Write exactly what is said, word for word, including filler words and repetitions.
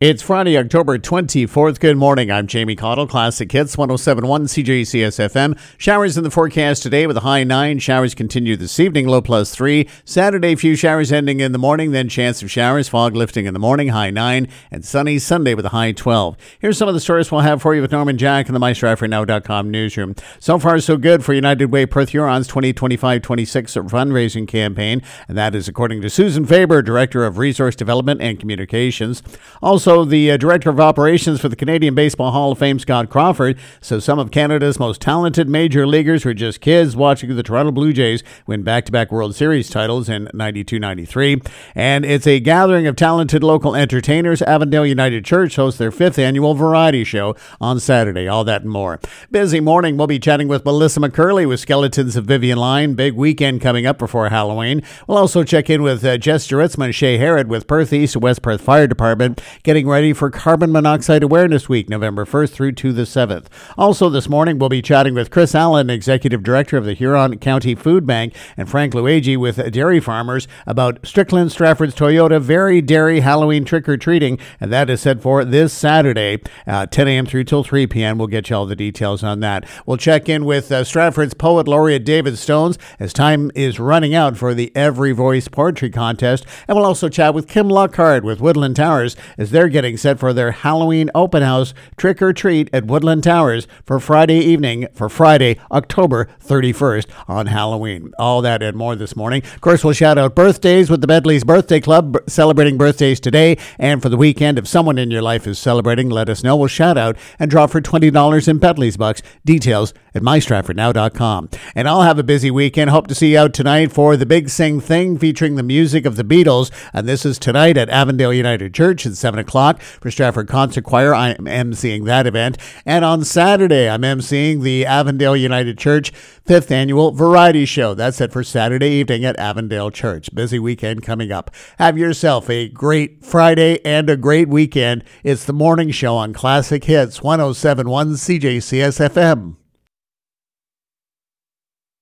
It's Friday, October twenty-fourth. Good morning. I'm Jamie Cottle, Classic Hits, one oh seven point one C J C S F M. Showers in the forecast today with a high nine. Showers continue this evening, low plus three. Saturday, few showers ending in the morning, then chance of showers, fog lifting in the morning, high nine. And sunny Sunday with a high twelve. Here's some of the stories we'll have for you with Norman Jack in the my stratford now dot com newsroom. So far, so good for United Way Perth Huron's twenty twenty-five twenty-six fundraising campaign. And that is according to Susan Faber, Director of Resource Development and Communications. Also, the uh, Director of Operations for the Canadian Baseball Hall of Fame, Scott Crawford, so some of Canada's most talented major leaguers were just kids watching the Toronto Blue Jays win back-to-back World Series titles in ninety-two ninety-three. And it's a gathering of talented local entertainers. Avondale United Church hosts their fifth annual variety show on Saturday. All that and more. Busy morning. We'll be chatting with Melissa McCurley with Skeletons of Vivian Line. Big weekend coming up before Halloween. We'll also check in with uh, Jess Juritzman and Shay Herod with Perth East and West Perth Fire Department, getting ready for Carbon Monoxide Awareness Week, November first through to the seventh. Also this morning, we'll be chatting with Chris Allen, Executive Director of the Huron County Food Bank, and Frank Luigi with dairy farmers about Strickland Stratford's Toyota Very Dairy Halloween Trick-or-Treating, and that is set for this Saturday, uh, ten a.m. through till three p.m. We'll get you all the details on that. We'll check in with uh, Stratford's Poet Laureate David Stones as time is running out for the Every Voice Poetry Contest, and we'll also chat with Kim Lockhart with Woodland Towers as they're getting set for their Halloween open house trick or treat at Woodland Towers for Friday evening for Friday, October thirty-first on Halloween. All that and more this morning. Of course, we'll shout out birthdays with the Bedley's Birthday Club celebrating birthdays today and for the weekend. If someone in your life is celebrating, let us know. We'll shout out and draw for twenty dollars in Bedley's Bucks. Details at my stratford now dot com. And I'll have a busy weekend. Hope to see you out tonight for the Big Sing Thing featuring the music of the Beatles. And this is tonight at Avondale United Church at seven o'clock. For Stratford Concert Choir, I am emceeing that event. And on Saturday, I'm emceeing the Avondale United Church fifth Annual Variety Show. That's it for Saturday evening at Avondale Church. Busy weekend coming up. Have yourself a great Friday and a great weekend. It's the morning show on Classic Hits, one oh seven point one C J C S F M.